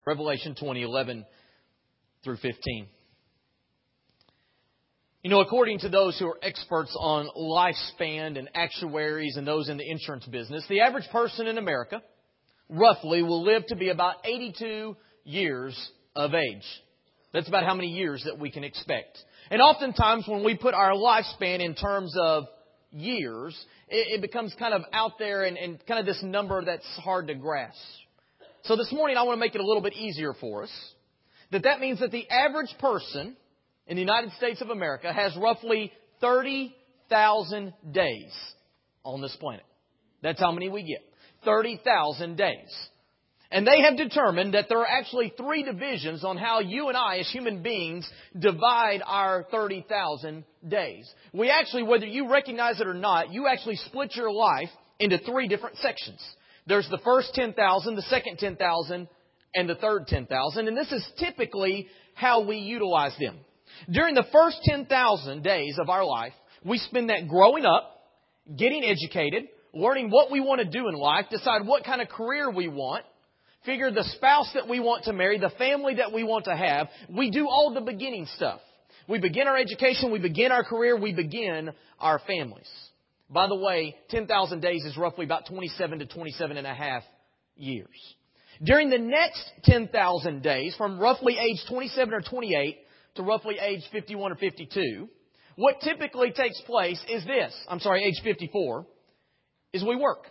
Revelation 20:11 through 15. You know, according to those who are experts on lifespan and actuaries and those in the insurance business, the average person in America, roughly, will live to be about 82 years of age. That's about how many years that we can expect. And oftentimes when we put our lifespan in terms of years, it becomes kind of out there and kind of this number that's hard to grasp. So this morning I want to make it a little bit easier for us. That means that the average person in the United States of America has roughly 30,000 days on this planet. That's how many we get. 30,000 days. And they have determined that there are actually 3 divisions on how you and I as human beings divide our 30,000 days. We actually, whether you recognize it or not, you actually split your life into 3 different sections. There's the first 10,000, the second 10,000, and the third 10,000. And this is typically how we utilize them. During the first 10,000 days of our life, we spend that growing up, getting educated, learning what we want to do in life, decide what kind of career we want, figure the spouse that we want to marry, the family that we want to have. We do all the beginning stuff. We begin our education, we begin our career, we begin our families. By the way, 10,000 days is roughly about 27 to 27 and a half years. During the next 10,000 days, from roughly age 27 or 28 to roughly age 51 or 52, what typically takes place is this. Age 54, is we work.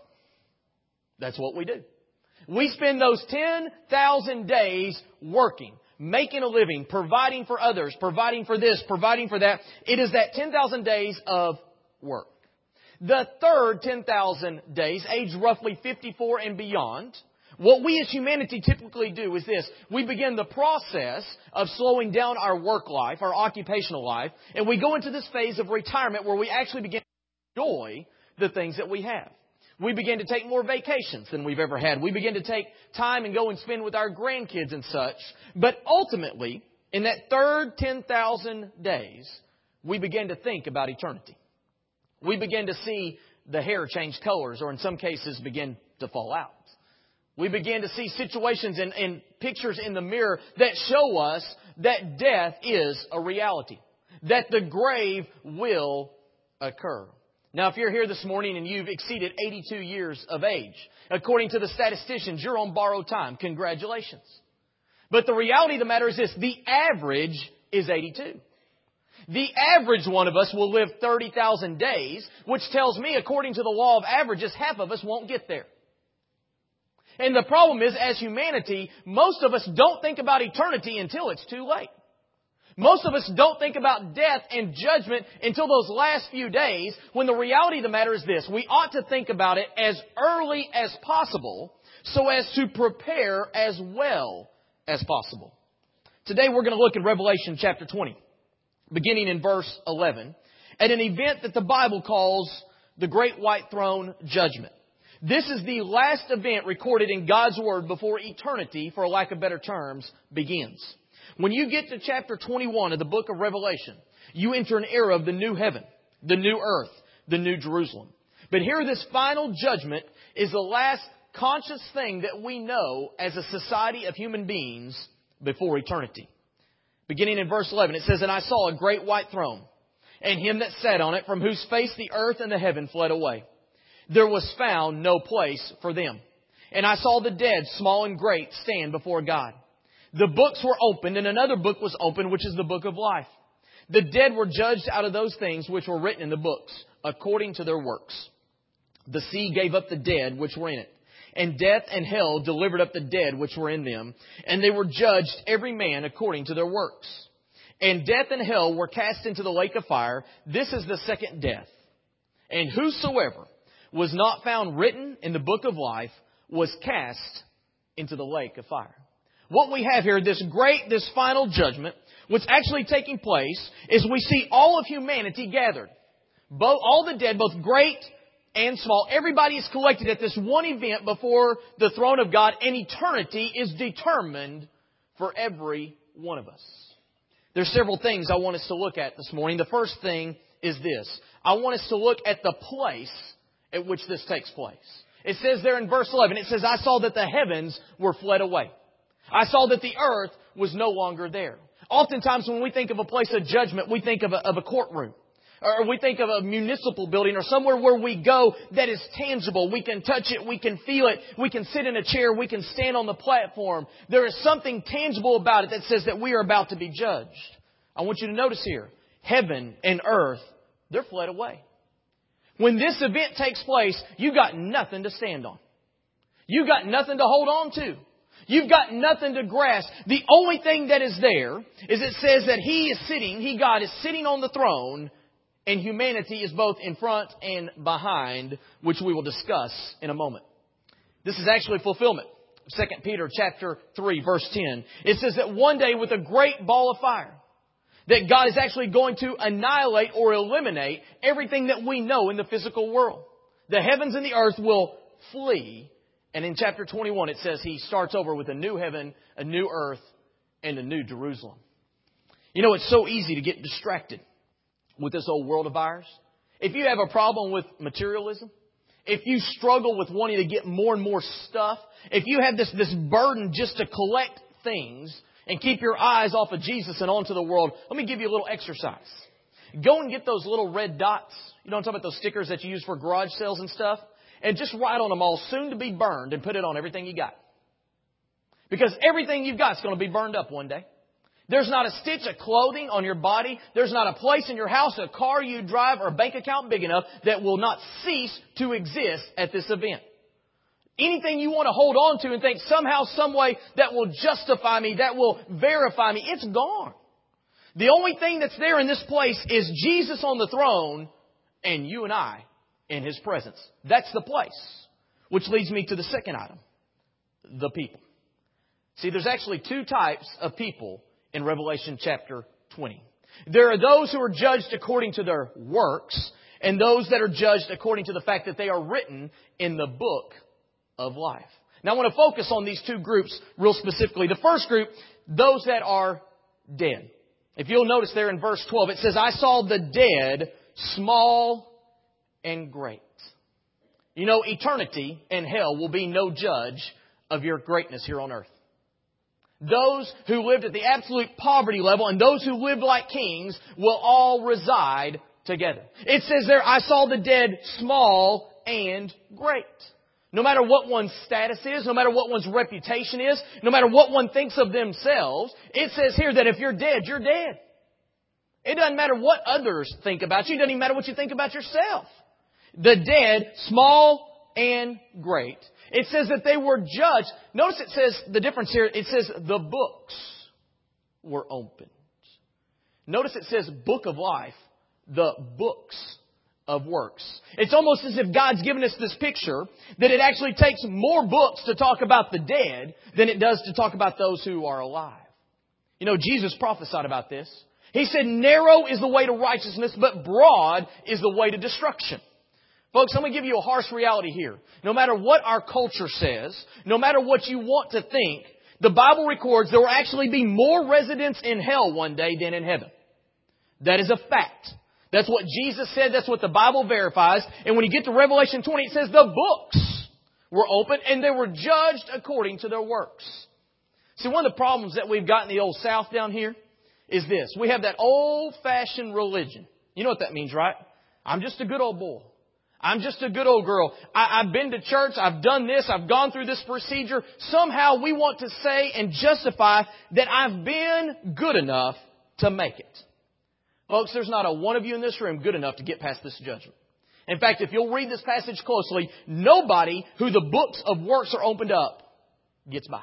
That's what we do. We spend those 10,000 days working, making a living, providing for others, providing for this, providing for that. It is that 10,000 days of work. The third 10,000 days, age roughly 54 and beyond, what we as humanity typically do is this. We begin the process of slowing down our work life, our occupational life, and we go into this phase of retirement where we actually begin to enjoy the things that we have. We begin to take more vacations than we've ever had. We begin to take time and go and spend with our grandkids and such. But ultimately, in that third 10,000 days, we begin to think about eternity. We begin to see the hair change colors, or in some cases begin to fall out. We begin to see situations and pictures in the mirror that show us that death is a reality, that the grave will occur. Now, if you're here this morning and you've exceeded 82 years of age, according to the statisticians, you're on borrowed time. Congratulations. But the reality of the matter is this. The average is 82. The average one of us will live 30,000 days, which tells me, according to the law of averages, half of us won't get there. And the problem is, as humanity, most of us don't think about eternity until it's too late. Most of us don't think about death and judgment until those last few days, when the reality of the matter is this. We ought to think about it as early as possible so as to prepare as well as possible. Today we're going to look at Revelation chapter 20, beginning in verse 11, at an event that the Bible calls the Great White Throne Judgment. This is the last event recorded in God's Word before eternity, for lack of better terms, begins. When you get to chapter 21 of the book of Revelation, you enter an era of the new heaven, the new earth, the new Jerusalem. But here, this final judgment is the last conscious thing that we know as a society of human beings before eternity. Beginning in verse 11, it says, "And I saw a great white throne, and him that sat on it, from whose face the earth and the heaven fled away. There was found no place for them. And I saw the dead, small and great, stand before God. The books were opened, and another book was opened, which is the book of life. The dead were judged out of those things which were written in the books, according to their works. The sea gave up the dead which were in it, and death and hell delivered up the dead which were in them, and they were judged every man according to their works. And death and hell were cast into the lake of fire. This is the second death. And whosoever was not found written in the book of life was cast into the lake of fire." What we have here, this final judgment, what's actually taking place is we see all of humanity gathered. All the dead, both great and small. Everybody is collected at this one event before the throne of God, and eternity is determined for every one of us. There's several things I want us to look at this morning. The first thing is this. I want us to look at the place at which this takes place. It says there in verse 11, it says, "I saw that the heavens were fled away." I saw that the earth was no longer there. Oftentimes when we think of a place of judgment, we think of a courtroom. Or we think of a municipal building or somewhere where we go that is tangible. We can touch it. We can feel it. We can sit in a chair. We can stand on the platform. There is something tangible about it that says that we are about to be judged. I want you to notice here, heaven and earth, they're fled away. When this event takes place, you got nothing to stand on. You got nothing to hold on to. You've got nothing to grasp. The only thing that is there is it says that God is sitting on the throne, and humanity is both in front and behind, which we will discuss in a moment. This is actually fulfillment. 2 Peter chapter 3, verse 10. It says that one day with a great ball of fire, that God is actually going to annihilate or eliminate everything that we know in the physical world. The heavens and the earth will flee. And in chapter 21, it says He starts over with a new heaven, a new earth, and a new Jerusalem. You know, it's so easy to get distracted with this old world of ours. If you have a problem with materialism, if you struggle with wanting to get more and more stuff, if you have this burden just to collect things and keep your eyes off of Jesus and onto the world, let me give you a little exercise. Go and get those little red dots. You know what I'm talking about, those stickers that you use for garage sales and stuff? And just write on them all, soon to be burned, and put it on everything you got. Because everything you've got is going to be burned up one day. There's not a stitch of clothing on your body. There's not a place in your house, a car you drive, or a bank account big enough that will not cease to exist at this event. Anything you want to hold on to and think somehow, some way that will justify me, that will verify me, it's gone. The only thing that's there in this place is Jesus on the throne and you and I in His presence. That's the place. Which leads me to the second item. The people. See, there's actually two types of people in Revelation chapter 20. There are those who are judged according to their works, and those that are judged according to the fact that they are written in the book of life. Now I want to focus on these two groups real specifically. The first group, those that are dead. If you'll notice there in verse 12, it says, I saw the dead, small and great. You know, eternity and hell will be no judge of your greatness here on earth. Those who lived at the absolute poverty level and those who lived like kings will all reside together. It says there, I saw the dead small and great. No matter what one's status is, no matter what one's reputation is, no matter what one thinks of themselves, it says here that if you're dead, you're dead. It doesn't matter what others think about you. It doesn't even matter what you think about yourself. The dead, small and great. It says that they were judged. Notice it says the difference here. It says the books were opened. Notice it says book of life, the books of works. It's almost as if God's given us this picture that it actually takes more books to talk about the dead than it does to talk about those who are alive. You know, Jesus prophesied about this. He said, narrow is the way to righteousness, but broad is the way to destruction. Folks, I'm going to give you a harsh reality here. No matter what our culture says, no matter what you want to think, the Bible records there will actually be more residents in hell one day than in heaven. That is a fact. That's what Jesus said. That's what the Bible verifies. And when you get to Revelation 20, it says the books were open and they were judged according to their works. See, one of the problems that we've got in the old South down here is this. We have that old-fashioned religion. You know what that means, right? I'm just a good old boy. I'm just a good old girl. I've been to church. I've done this. I've gone through this procedure. Somehow we want to say and justify that I've been good enough to make it. Folks, there's not a one of you in this room good enough to get past this judgment. In fact, if you'll read this passage closely, nobody who the books of works are opened up gets by.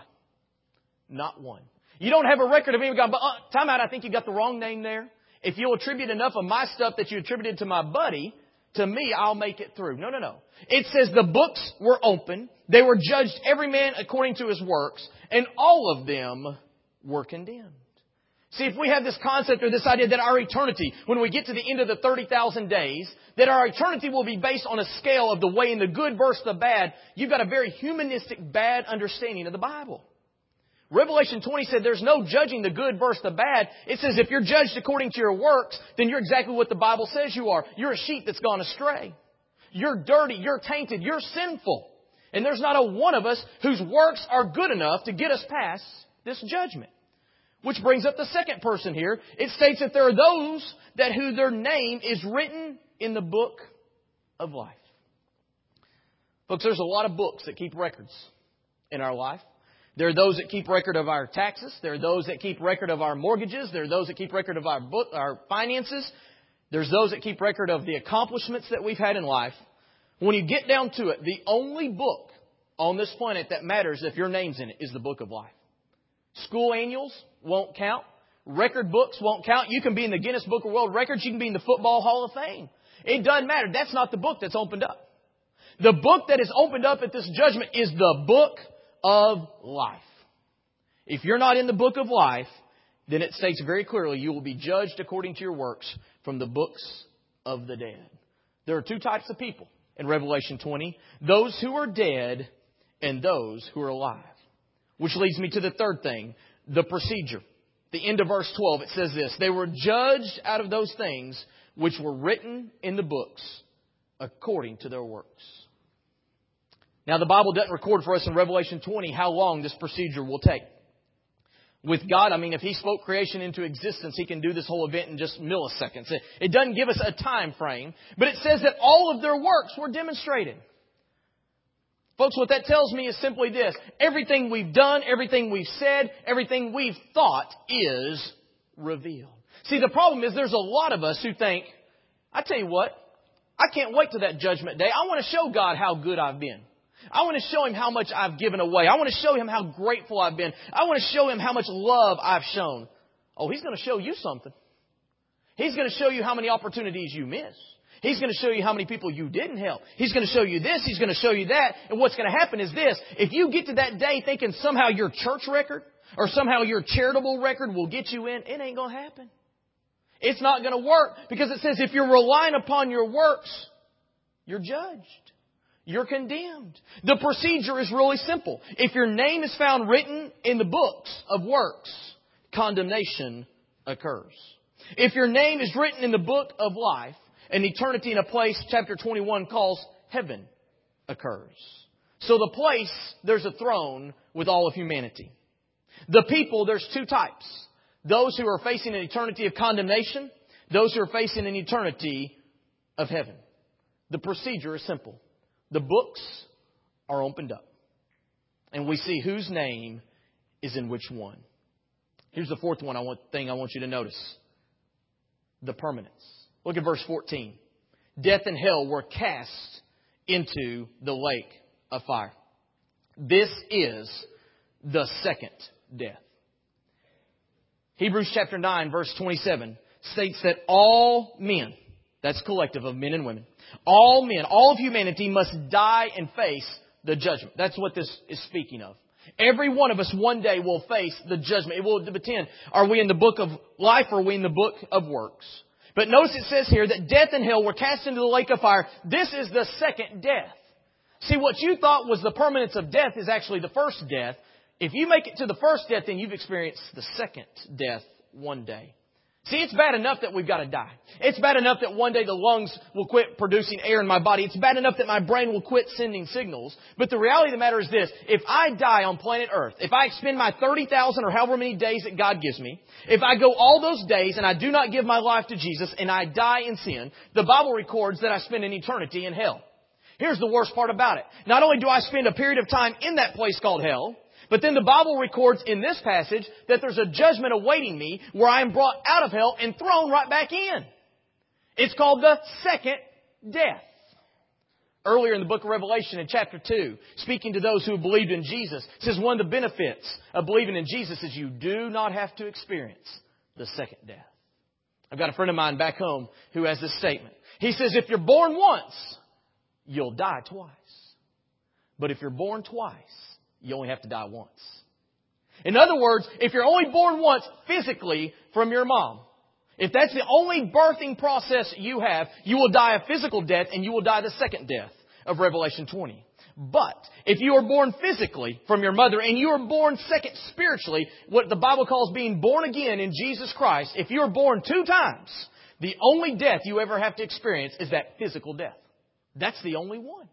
Not one. You don't have a record of anyone. But time out, I think you got the wrong name there. If you'll attribute enough of my stuff that you attributed to my buddy, to me, I'll make it through. No. It says the books were open. They were judged every man according to his works. And all of them were condemned. See, if we have this concept or this idea that our eternity, when we get to the end of the 30,000 days, that our eternity will be based on a scale of the way in the good versus the bad, you've got a very humanistic, bad understanding of the Bible. Revelation 20 said there's no judging the good versus the bad. It says if you're judged according to your works, then you're exactly what the Bible says you are. You're a sheep that's gone astray. You're dirty. You're tainted. You're sinful. And there's not a one of us whose works are good enough to get us past this judgment. Which brings up the second person here. It states that there are those that who their name is written in the book of life. Folks, there's a lot of books that keep records in our life. There are those that keep record of our taxes. There are those that keep record of our mortgages. There are those that keep record of our finances. There's those that keep record of the accomplishments that we've had in life. When you get down to it, the only book on this planet that matters if your name's in it is the book of life. School annuals won't count. Record books won't count. You can be in the Guinness Book of World Records. You can be in the Football Hall of Fame. It doesn't matter. That's not the book that's opened up. The book that is opened up at this judgment is the book of life. If you're not in the book of life, then it states very clearly you will be judged according to your works from the books of the dead. There are two types of people in Revelation 20. Those who are dead and those who are alive. Which leads me to the third thing, the procedure. The end of verse 12, it says this: they were judged out of those things which were written in the books according to their works. Now, the Bible doesn't record for us in Revelation 20 how long this procedure will take. With God, if He spoke creation into existence, He can do this whole event in just milliseconds. It doesn't give us a time frame, but it says that all of their works were demonstrated. Folks, what that tells me is simply this: everything we've done, everything we've said, everything we've thought is revealed. See, the problem is there's a lot of us who think, I tell you what, I can't wait till that judgment day. I want to show God how good I've been. I want to show Him how much I've given away. I want to show Him how grateful I've been. I want to show Him how much love I've shown. Oh, He's going to show you something. He's going to show you how many opportunities you missed. He's going to show you how many people you didn't help. He's going to show you this. He's going to show you that. And what's going to happen is this: if you get to that day thinking somehow your church record or somehow your charitable record will get you in, it ain't going to happen. It's not going to work, because it says if you're relying upon your works, you're judged. You're condemned. The procedure is really simple. If your name is found written in the books of works, condemnation occurs. If your name is written in the book of life, an eternity in a place chapter 21 calls heaven occurs. So the place, there's a throne with all of humanity. The people, there's two types. Those who are facing an eternity of condemnation, those who are facing an eternity of heaven. The procedure is simple. The books are opened up, and we see whose name is in which one. Here's the fourth thing I want you to notice: the permanence. Look at verse 14. Death and hell were cast into the lake of fire. This is the second death. Hebrews chapter 9, verse 27 states that all men, that's collective of men and women, all men, all of humanity must die and face the judgment. That's what this is speaking of. Every one of us one day will face the judgment. It will depend, are we in the book of life or are we in the book of works? But notice it says here that death and hell were cast into the lake of fire. This is the second death. See, what you thought was the permanence of death is actually the first death. If you make it to the first death, then you've experienced the second death one day. See, it's bad enough that we've got to die. It's bad enough that one day the lungs will quit producing air in my body. It's bad enough that my brain will quit sending signals. But the reality of the matter is this: if I die on planet Earth, if I spend my 30,000 or however many days that God gives me, if I go all those days and I do not give my life to Jesus and I die in sin, the Bible records that I spend an eternity in hell. Here's the worst part about it. Not only do I spend a period of time in that place called hell, but then the Bible records in this passage that there's a judgment awaiting me where I am brought out of hell and thrown right back in. It's called the second death. Earlier in the book of Revelation in chapter 2, speaking to those who have believed in Jesus, it says one of the benefits of believing in Jesus is you do not have to experience the second death. I've got a friend of mine back home who has this statement. He says, if you're born once, you'll die twice. But if you're born twice, you only have to die once. In other words, if you're only born once physically from your mom, if that's the only birthing process you have, you will die a physical death and you will die the second death of Revelation 20. But if you are born physically from your mother and you are born second spiritually, what the Bible calls being born again in Jesus Christ, if you are born 2 times, the only death you ever have to experience is that physical death. That's the only one.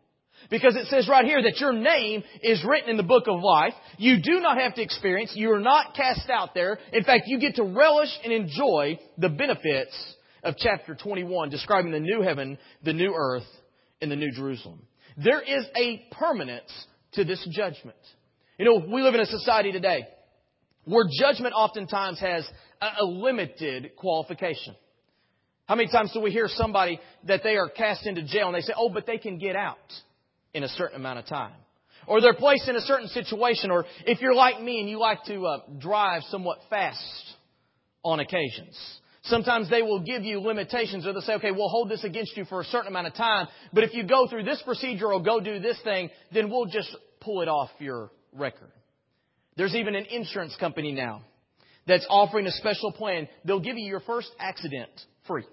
Because it says right here that your name is written in the book of life. You do not have to experience. You are not cast out there. In fact, you get to relish and enjoy the benefits of chapter 21, describing the new heaven, the new earth, and the new Jerusalem. There is a permanence to this judgment. You know, we live in a society today where judgment oftentimes has a limited qualification. How many times do we hear somebody that they are cast into jail and they say, oh, but they can get out in a certain amount of time? Or they're placed in a certain situation. Or if you're like me and you like to drive somewhat fast on occasions, sometimes they will give you limitations, or they'll say, okay, we'll hold this against you for a certain amount of time, but if you go through this procedure or go do this thing, then we'll just pull it off your record. There's even an insurance company now that's offering a special plan. They'll give you your first accident free.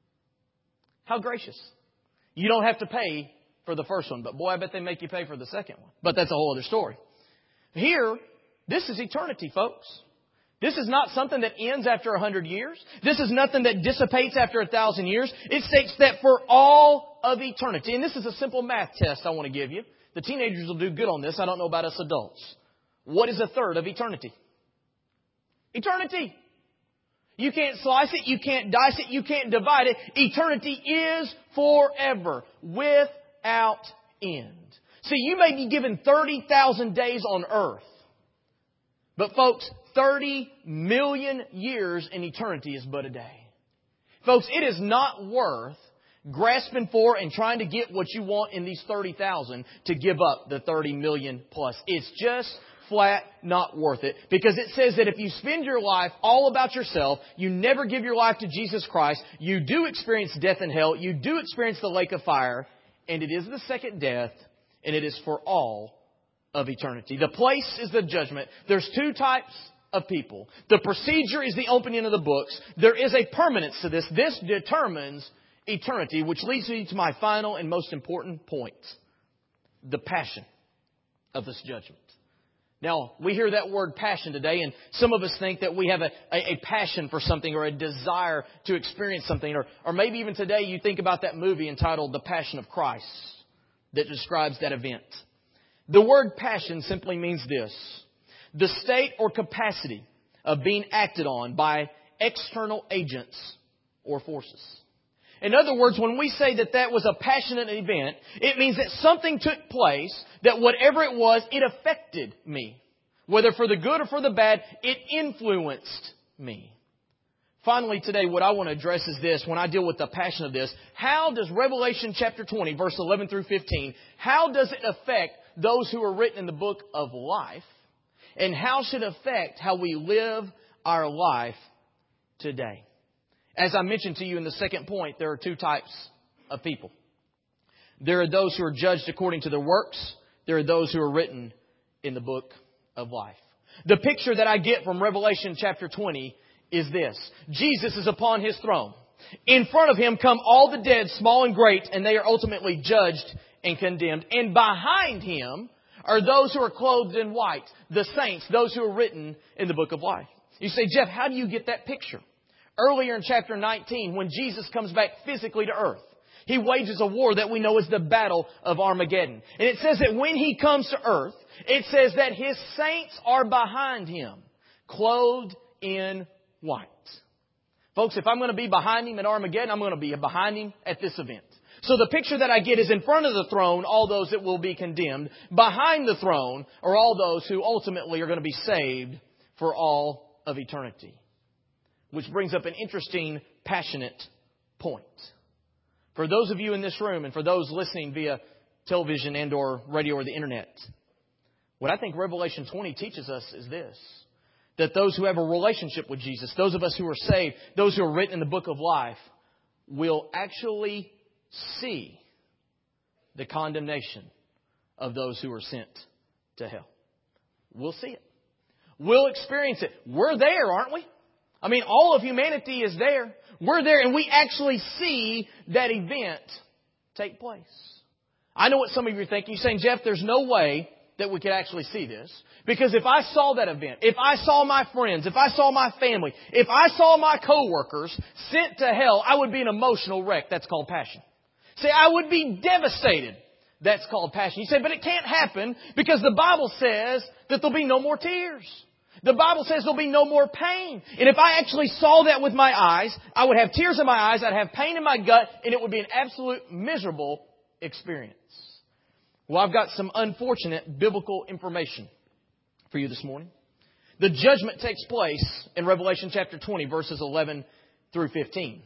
How gracious. You don't have to pay for the first one, but boy, I bet they make you pay for the second one. But that's a whole other story. Here, this is eternity, folks. This is not something that ends after 100 years. This is nothing that dissipates after 1,000 years. It states that for all of eternity. And this is a simple math test I want to give you. The teenagers will do good on this. I don't know about us adults. What is a third of eternity? Eternity. You can't slice it. You can't dice it. You can't divide it. Eternity is forever without end. See, you may be given 30,000 days on earth. But folks, 30 million years in eternity is but a day. Folks, it is not worth grasping for and trying to get what you want in these 30,000 to give up the 30 million plus. It's just flat not worth it. Because it says that if you spend your life all about yourself, you never give your life to Jesus Christ, you do experience death and hell, you do experience the lake of fire, and it is the second death, and it is for all of eternity. The place is the judgment. There's two types of people. The procedure is the opening of the books. There is a permanence to this. This determines eternity, which leads me to my final and most important point. The passion of this judgment. Now, we hear that word passion today, and some of us think that we have a passion for something or a desire to experience something. Or maybe even today you think about that movie entitled The Passion of Christ that describes that event. The word passion simply means this: the state or capacity of being acted on by external agents or forces. In other words, when we say that that was a passionate event, it means that something took place, that whatever it was, it affected me. Whether for the good or for the bad, it influenced me. Finally, today, what I want to address is this. When I deal with the passion of this, how does Revelation chapter 20, verse 11 through 15, how does it affect those who are written in the book of life? And how should it affect how we live our life today? As I mentioned to you in the second point, there are two types of people. There are those who are judged according to their works. There are those who are written in the book of life. The picture that I get from Revelation chapter 20 is this. Jesus is upon His throne. In front of Him come all the dead, small and great, and they are ultimately judged and condemned. And behind Him are those who are clothed in white, the saints, those who are written in the book of life. You say, Jeff, how do you get that picture? Earlier in chapter 19, when Jesus comes back physically to earth, He wages a war that we know is the battle of Armageddon. And it says that when He comes to earth, it says that His saints are behind Him, clothed in white. Folks, if I'm going to be behind Him at Armageddon, I'm going to be behind Him at this event. So the picture that I get is in front of the throne, all those that will be condemned. Behind the throne are all those who ultimately are going to be saved for all of eternity. Which brings up an interesting, passionate point. For those of you in this room and for those listening via television and or radio or the internet, what I think Revelation 20 teaches us is this: that those who have a relationship with Jesus, those of us who are saved, those who are written in the book of life, will actually see the condemnation of those who are sent to hell. We'll see it. We'll experience it. We're there, aren't we? I mean, all of humanity is there. We're there, and we actually see that event take place. I know what some of you are thinking. You're saying, Jeff, there's no way that we could actually see this. Because if I saw that event, if I saw my friends, if I saw my family, if I saw my coworkers sent to hell, I would be an emotional wreck. That's called passion. See, I would be devastated That's called passion. You say, but it can't happen because the Bible says that there'll be no more tears. The Bible says there'll be no more pain. And if I actually saw that with my eyes, I would have tears in my eyes, I'd have pain in my gut, and it would be an absolute miserable experience. Well, I've got some unfortunate biblical information for you this morning. The judgment takes place in Revelation chapter 20, verses 11 through 15.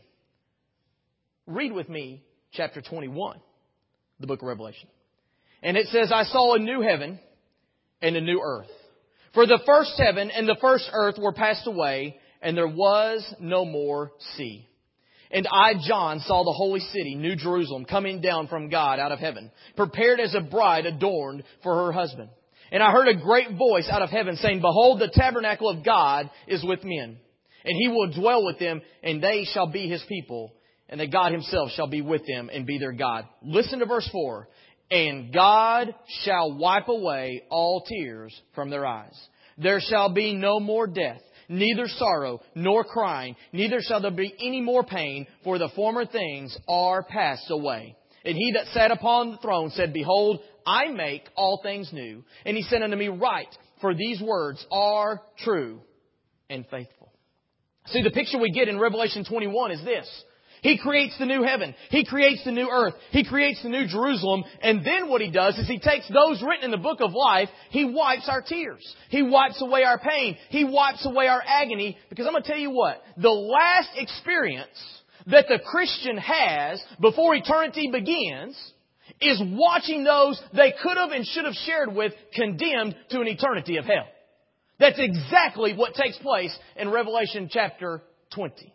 Read with me chapter 21, the book of Revelation. And it says, I saw a new heaven and a new earth. For the first heaven and the first earth were passed away, and there was no more sea. And I, John, saw the holy city, New Jerusalem, coming down from God out of heaven, prepared as a bride adorned for her husband. And I heard a great voice out of heaven saying, Behold, the tabernacle of God is with men, and He will dwell with them, and they shall be His people, and that God Himself shall be with them and be their God. Listen to verse 4. And God shall wipe away all tears from their eyes. There shall be no more death, neither sorrow nor crying, neither shall there be any more pain, for the former things are passed away. And He that sat upon the throne said, Behold, I make all things new. And He said unto me, Write, for these words are true and faithful. See, the picture we get in Revelation 21 is this. He creates the new heaven. He creates the new earth. He creates the new Jerusalem. And then what He does is He takes those written in the book of life. He wipes our tears. He wipes away our pain. He wipes away our agony. Because I'm going to tell you what, the last experience that the Christian has before eternity begins is watching those they could have and should have shared with condemned to an eternity of hell. That's exactly what takes place in Revelation chapter 20.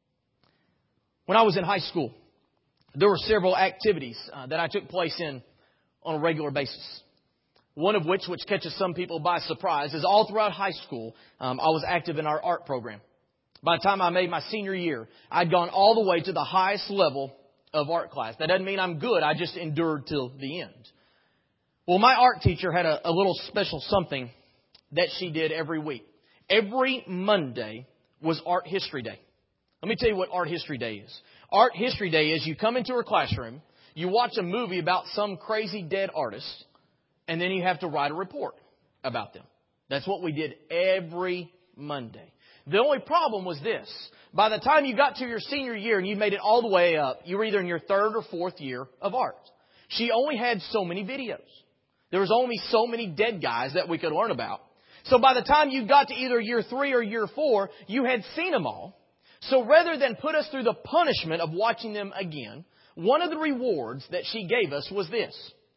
When I was in high school, there were several activities that I took place in on a regular basis. One of which catches some people by surprise, is all throughout high school, I was active in our art program. By the time I made my senior year, I'd gone all the way to the highest level of art class. That doesn't mean I'm good. I just endured till the end. Well, my art teacher had a little special something that she did every week. Every Monday was Art History Day. Let me tell you what Art History Day is. Art History Day is you come into her classroom, you watch a movie about some crazy dead artist, and then you have to write a report about them. That's what we did every Monday. The only problem was this. By the time you got to your senior year and you made it all the way up, you were either in your third or fourth year of art. She only had so many videos. There was only so many dead guys that we could learn about. So by the time you got to either year 3 or year 4, you had seen them all. So rather than put us through the punishment of watching them again, one of the rewards that she gave us was this.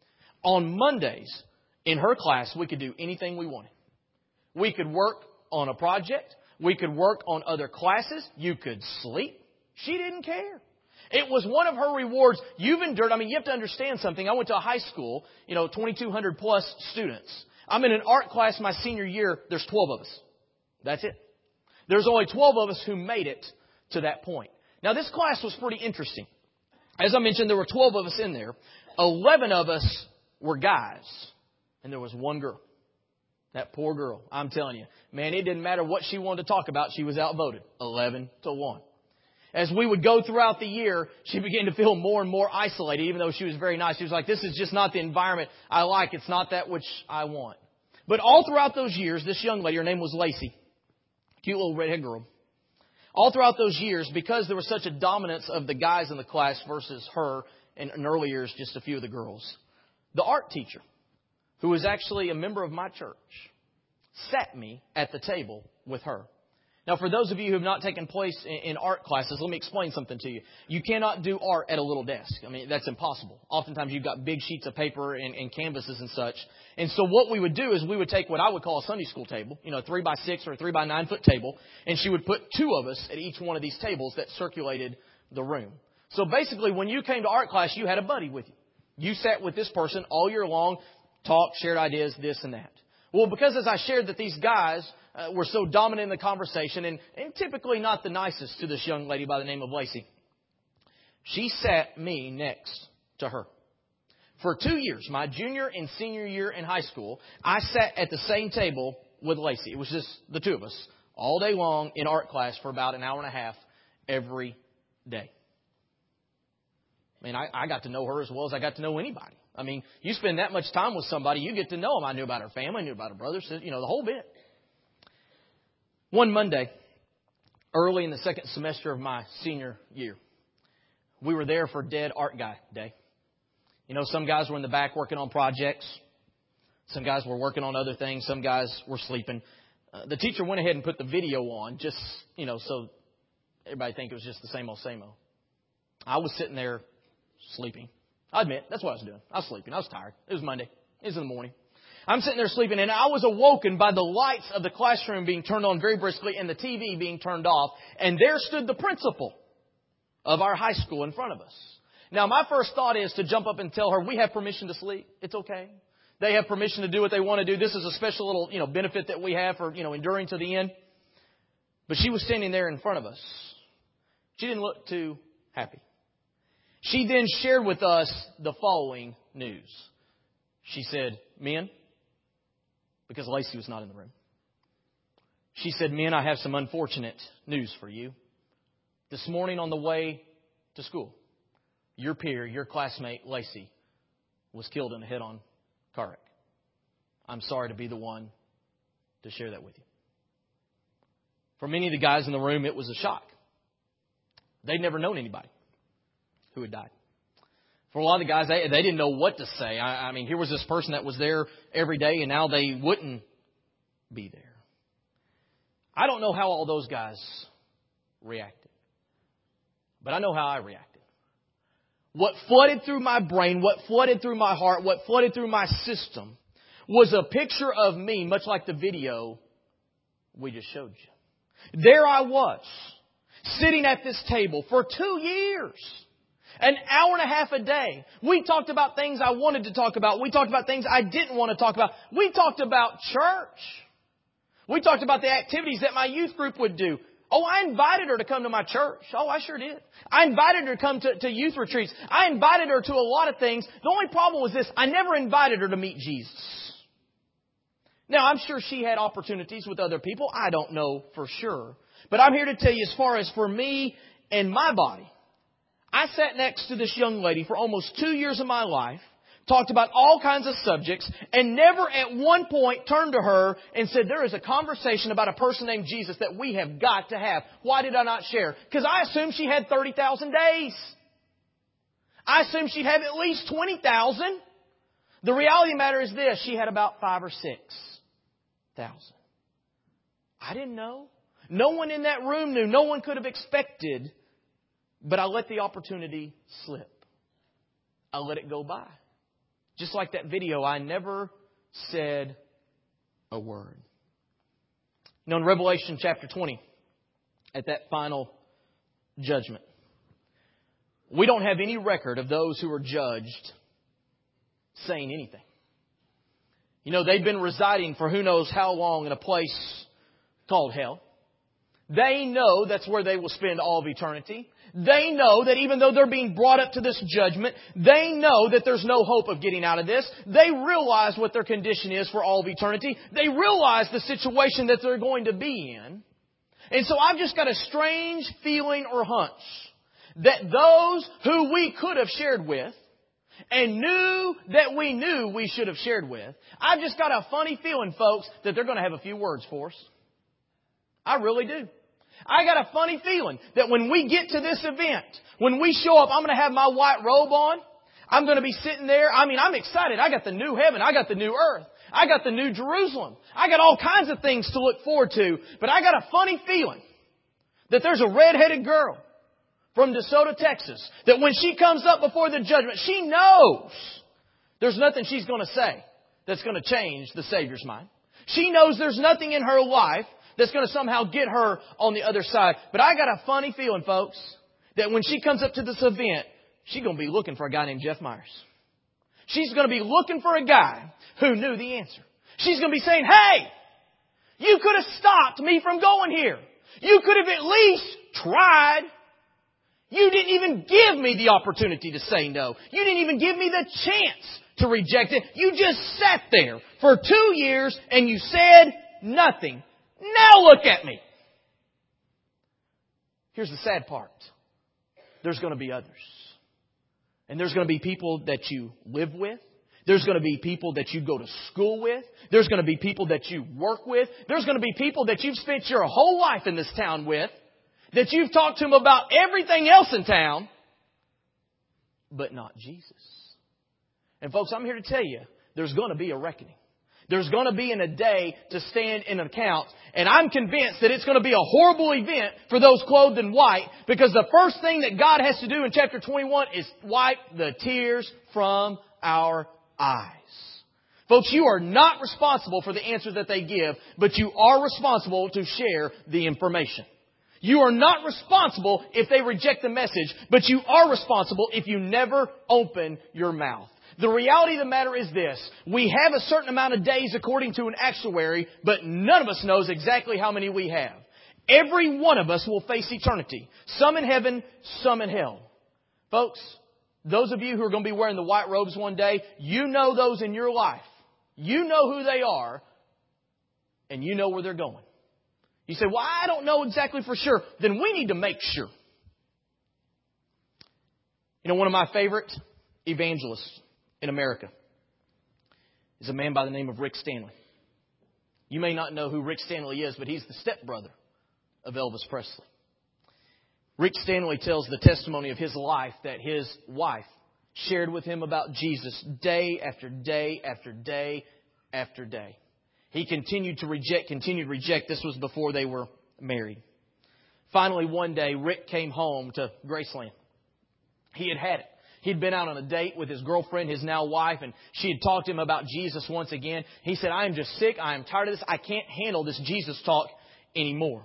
On Mondays, in her class, we could do anything we wanted. We could work on a project. We could work on other classes. You could sleep. She didn't care. It was one of her rewards. You've endured. I mean, you have to understand something. I went to a high school, 2,200 plus students. I'm in an art class my senior year. There's 12 of us. That's it. There's only 12 of us who made it to that point. Now, this class was pretty interesting. As I mentioned, there were 12 of us in there. 11 of us were guys, and there was one girl. That poor girl. I'm telling you, man, it didn't matter what she wanted to talk about. She was outvoted 11-1. As we would go throughout the year, she began to feel more and more isolated, even though she was very nice. She was like, this is just not the environment I like. It's not that which I want. But all throughout those years, this young lady, her name was Lacey. Cute little redhead girl. All throughout those years, because there was such a dominance of the guys in the class versus her, and in early years, just a few of the girls, the art teacher, who was actually a member of my church, sat me at the table with her. Now, for those of you who have not taken place in art classes, let me explain something to you. You cannot do art at a little desk. I mean, that's impossible. Oftentimes, you've got big sheets of paper and canvases and such. And so what we would do is we would take what I would call a Sunday school table, 3x6 or 3x9 foot table, and she would put 2 of us at each one of these tables that circulated the room. So basically, when you came to art class, you had a buddy with you. You sat with this person all year long, talked, shared ideas, this and that. Well, because as I shared that these guys were so dominant in the conversation and typically not the nicest to this young lady by the name of Lacey, she sat me next to her. For 2 years, my junior and senior year in high school, I sat at the same table with Lacey. It was just the 2 of us all day long in art class for about an hour and a half every day. I mean, I got to know her as well as I got to know anybody I mean, you spend that much time with somebody, you get to know them. I knew about her family, I knew about her brothers, the whole bit. One Monday, early in the second semester of my senior year, we were there for Dead Art Guy Day. Some guys were in the back working on projects. Some guys were working on other things. Some guys were sleeping. The teacher went ahead and put the video on just, so everybody think it was just the same old, same old. I was sitting there sleeping. I admit, that's what I was doing. I was sleeping. I was tired. It was Monday. It was in the morning. I'm sitting there sleeping, and I was awoken by the lights of the classroom being turned on very briskly and the TV being turned off. And there stood the principal of our high school in front of us. Now, my first thought is to jump up and tell her, we have permission to sleep. It's okay. They have permission to do what they want to do. This is a special little, benefit that we have for, enduring to the end. But she was standing there in front of us. She didn't look too happy. She then shared with us the following news. She said, men, because Lacey was not in the room. She said, men, I have some unfortunate news for you. This morning on the way to school, your peer, your classmate, Lacey, was killed in a head-on car wreck. I'm sorry to be the one to share that with you. For many of the guys in the room, it was a shock. They'd never known anybody who had died. For a lot of the guys, they didn't know what to say. I mean, here was this person that was there every day, and now they wouldn't be there. I don't know how all those guys reacted, but I know how I reacted. What flooded through my brain, what flooded through my heart, what flooded through my system was a picture of me, much like the video we just showed you. There I was, sitting at this table for 2 years. An hour and a half a day. We talked about things I wanted to talk about. We talked about things I didn't want to talk about. We talked about church. We talked about the activities that my youth group would do. Oh, I invited her to come to my church. Oh, I sure did. I invited her to come to youth retreats. I invited her to a lot of things. The only problem was this. I never invited her to meet Jesus. Now, I'm sure she had opportunities with other people. I don't know for sure. But I'm here to tell you, as far as for me and my body, I sat next to this young lady for almost 2 years of my life, talked about all kinds of subjects, and never at one point turned to her and said, there is a conversation about a person named Jesus that we have got to have. Why did I not share? Because I assumed she had 30,000 days. I assumed she'd have at least 20,000. The reality of the matter is this, she had about 5,000 or 6,000. I didn't know. No one in that room knew. No one could have expected. But I let the opportunity slip. I let it go by. Just like that video, I never said a word. In Revelation chapter 20, at that final judgment, we don't have any record of those who were judged saying anything. They've been residing for who knows how long in a place called hell. They know that's where they will spend all of eternity. They know that even though they're being brought up to this judgment, they know that there's no hope of getting out of this. They realize what their condition is for all of eternity. They realize the situation that they're going to be in. And so I've just got a strange feeling or hunch that those who we could have shared with and knew that we knew we should have shared with, I've just got a funny feeling, folks, that they're going to have a few words for us. I really do. I got a funny feeling that when we get to this event, when we show up, I'm going to have my white robe on. I'm going to be sitting there. I'm excited. I got the new heaven. I got the new earth. I got the new Jerusalem. I got all kinds of things to look forward to. But I got a funny feeling that there's a red-headed girl from DeSoto, Texas, that when she comes up before the judgment, she knows there's nothing she's going to say that's going to change the Savior's mind. She knows there's nothing in her life that's going to somehow get her on the other side. But I got a funny feeling, folks, that when she comes up to this event, she's going to be looking for a guy named Jeff Myers. She's going to be looking for a guy who knew the answer. She's going to be saying, hey, you could have stopped me from going here. You could have at least tried. You didn't even give me the opportunity to say no. You didn't even give me the chance to reject it. You just sat there for 2 years and you said nothing. Now look at me. Here's the sad part. There's going to be others. And there's going to be people that you live with. There's going to be people that you go to school with. There's going to be people that you work with. There's going to be people that you've spent your whole life in this town with, that you've talked to them about everything else in town, but not Jesus. And folks, I'm here to tell you, there's going to be a reckoning. There's going to be a day to stand in an account. And I'm convinced that it's going to be a horrible event for those clothed in white, because the first thing that God has to do in chapter 21 is wipe the tears from our eyes. Folks, you are not responsible for the answers that they give, but you are responsible to share the information. You are not responsible if they reject the message, but you are responsible if you never open your mouth. The reality of the matter is this: we have a certain amount of days according to an actuary, but none of us knows exactly how many we have. Every one of us will face eternity. Some in heaven, some in hell. Folks, those of you who are going to be wearing the white robes one day, you know those in your life. You know who they are, and you know where they're going. You say, well, I don't know exactly for sure. Then we need to make sure. You know, one of my favorite evangelists in America is a man by the name of Rick Stanley. You may not know who Rick Stanley is, but he's the stepbrother of Elvis Presley. Rick Stanley tells the testimony of his life that his wife shared with him about Jesus day after day after day after day. He continued to reject. This was before they were married. Finally, one day, Rick came home to Graceland. He had it. He'd been out on a date with his girlfriend, his now wife, and she had talked to him about Jesus once again. He said, I am just sick. I am tired of this. I can't handle this Jesus talk anymore.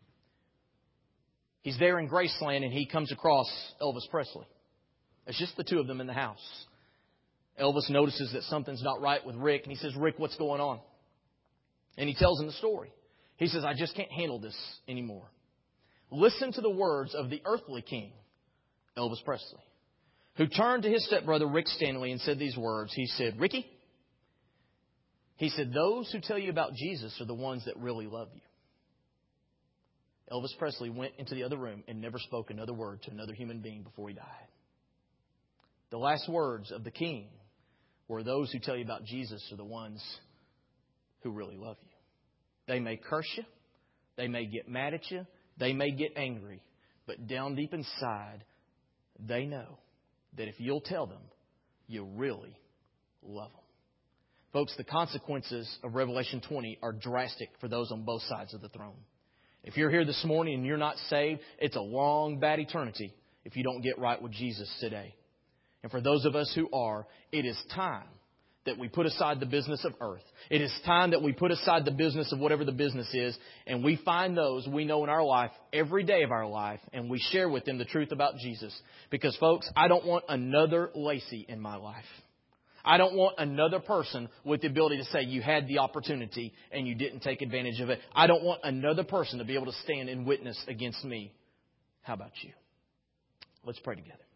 He's there in Graceland, and he comes across Elvis Presley. It's just the two of them in the house. Elvis notices that something's not right with Rick, and he says, Rick, what's going on? And he tells him the story. He says, I just can't handle this anymore. Listen to the words of the earthly king, Elvis Presley, who turned to his stepbrother, Rick Stanley, and said these words. He said, Ricky, he said, those who tell you about Jesus are the ones that really love you. Elvis Presley went into the other room and never spoke another word to another human being before he died. The last words of the king were, those who tell you about Jesus are the ones who really love you. They may curse you. They may get mad at you. They may get angry. But down deep inside, they know that if you'll tell them, you really love them. Folks, the consequences of Revelation 20 are drastic for those on both sides of the throne. If you're here this morning and you're not saved, it's a long, bad eternity if you don't get right with Jesus today. And for those of us who are, it is time that we put aside the business of earth. It is time that we put aside the business of whatever the business is, and we find those we know in our life every day of our life, and we share with them the truth about Jesus. Because, folks, I don't want another Lacey in my life. I don't want another person with the ability to say you had the opportunity and you didn't take advantage of it. I don't want another person to be able to stand and witness against me. How about you? Let's pray together.